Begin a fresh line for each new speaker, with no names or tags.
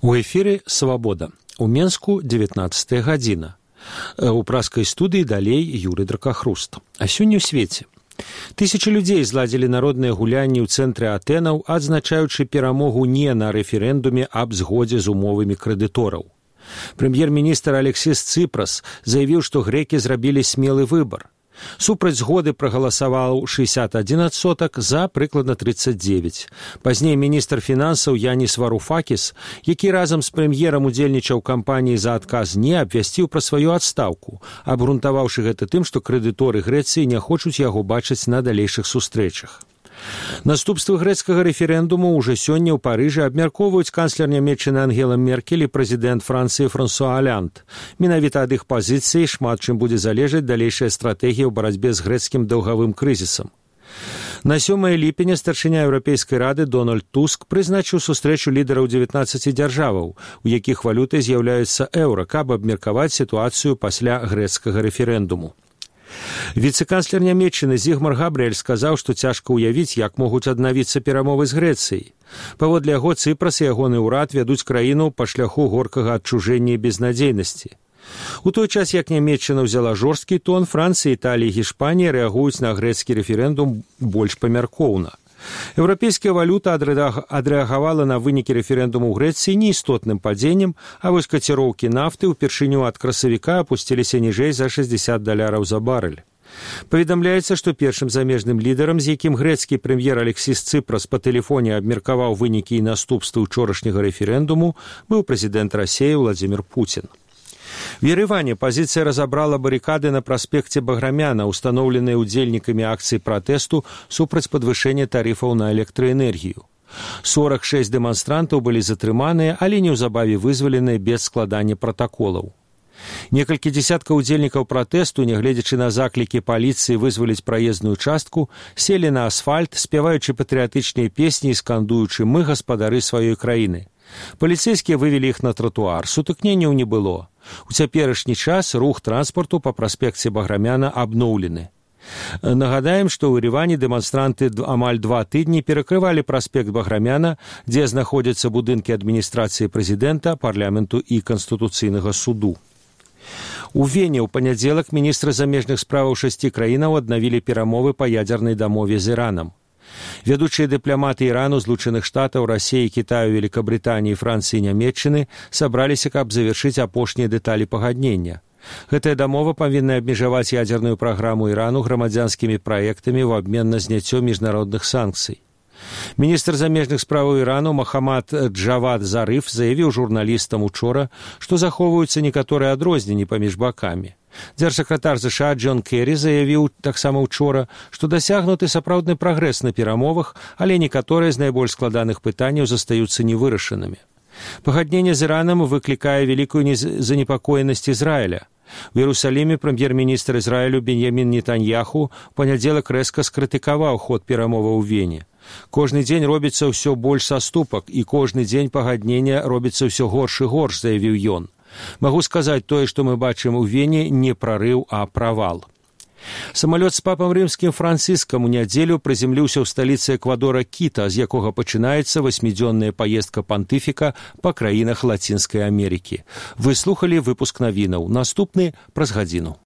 У эфіры «Свабода». У Менску 19 гадзіна. У праскай студыі далей Юрый Дракахруст. А сёння ў свеце. Тысячы людзей зладзілі народныя гулянні ў цэнтры Атэнаў, адзначаючы перамогу не на рэферэндуме аб згодзе з умовамі крэдытораў. Прэм'ер-міністр Алексіс Цыпрас заявіў, што грэкі зрабілі смелы выбар. Супраць згоды прагаласаваў 61%, за прыкладна 39%. Пазней міністр фінансаў Яніс Варуфакіс, які разам з прэм'ерам удзельнічаў кампаніі за адказ «не», абвясціў пра сваю адстаўку, абгрунтаваўшы гэта тым, што крэдыторы Грэцыі не хочуць яго бачыць на далейшых сустрэчах. Наступствы грэцкага рэферэндуму ўжо сёння ў Парыжы абмяркоўваюць канцлер нямецчыны Ангела Меркель і прэзідэнт Францыі Франсуа Аллянд. Менавіта ад іх пазіцыі шмат чым будзе залежаць далейшая стратэгія ў барацьбе з грэцкім даўгавым крызісам. На 7 ліпеня старшыня Еўрапейскай рады Дональд Туск прызначыў сустрэчу лідараў 19 дзяржаваў, у якіх валютай з'яўляецца еўра, каб абмеркаваць сітуацыю пасля грэцкага рэферэндуму. Віцэ-канцлер нямецчыны Зігмар Габрыэль сказаў, што цяжка ўявіць, як могуць аднавіцца перамовы з Грэцыяй. Паводле яго, Цыпрас і ягоны ўрад вядуць краіну па шляху горкага адчужэння і безнадзейнасці. У той час, як нямецчына ўзяла жорсткі тон, Францыя, Італія і Гішпанія рэагуюць на грэцкі рэферэндум больш памяркоўна. Еўрапейская валюта адрэагавала на вынікі рэферэндуму ў Грэцыі неістотным падзеннем, а вось каціроўкі нафты ўпершыню ад красавіка апусціліся ніжэй за $60 за барэль. Паведамляецца, што першым замежным лідарам, з якім грэцкі прэм'ер Алексіс Цыпрас па тэлефоне абмеркаваў вынікі і наступствы ўчорашняга рэферэндуму, быў прэзідэнт Расіі Владзімір Пуцін. В Ереване пазіцыя разабрала барыкады на праспекце Баграмяна, устаноўленыя удзельнікамі акцыі пратэсту супраць падвышэння тарыфаў на электраэнергію. 46 дэманстрантаў былі затрыманыя, але неўзабаве вызваленыя без складання пратаколаў. Некалькі дзесяткаў удзельнікаў пратэсту, нягледзячы на заклікі паліцыі вызваліць праезную частку, селі на асфальт, спяваючы патрыятычныя песні і скандуючы «Мы гаспадары сваёй краіны». Паліцэйскія вывелі іх на тратуар, сутыкненняў не было. У цяперашні час рух транспарту па праспекце Баграмяна абноўлены. Нагадаем, што ў Ереване дэманстранты амаль 2 тыдні перакрывалі праспект Баграмяна, дзе знаходзяцца будынкі адміністрацыі прэзідэнта, парламенту і Канстытуцыйнага суду. У Вене ў панядзелак міністры замежных справаў 6 краінаў аднавілі перамовы па ядзернай дамове з Іранам. Вядучыя дыпламаты Ірану, Злучаных Штатаў, Расіі, Кітаю, Великабрытаніі, Францыі і Нямецчыны сабраліся, каб завяршыць апошнія дэталі пагаднення. Гэтая дамова павінна абмежаваць ядзерную праграму Ірану грамадзянскімі праектамі ў абмен на зняццё міжнародных санкцый. Міністр замежных справаў Ірану Махамад Джавад Зарыф заявіў журналістам учора, што захоўваюцца некаторыя адрозненні паміж бакамі. Дзяржсакратар ЗША Джон Керрі заявіў таксама ўчора, што дасягнуты сапраўдны прагрэс на перамовах, але некаторыя з найбольш складаных пытанняў застаюцца невырашанымі. Пагадненне з Іранам выклікае вялікую занепакоенасць Ізраіля. У Іерусаліме прэм'ер-міністр Ізраілю Беньямін Нетаньяху ў панядзелак рэзка скрытыкаваў ход перамоваў у Вене. Кожны дзень робіцца ўсё больш саступак, і кожны дзень пагаднення робіцца ўсё горш і горш, заявіў ён. Магу сказаць, тое, што мы бачым у Вене, не прарыў, а правал. Самалёт з папам рымскім Францыскам у нядзелю прыземліўся ў сталіцы Эквадора Кіта, з якога пачынаецца 8-дзённая паездка пантыфіка па краінах Лацінскай Амерыкі. Вы слухалі выпуск навінаў. Наступны праз гадзіну.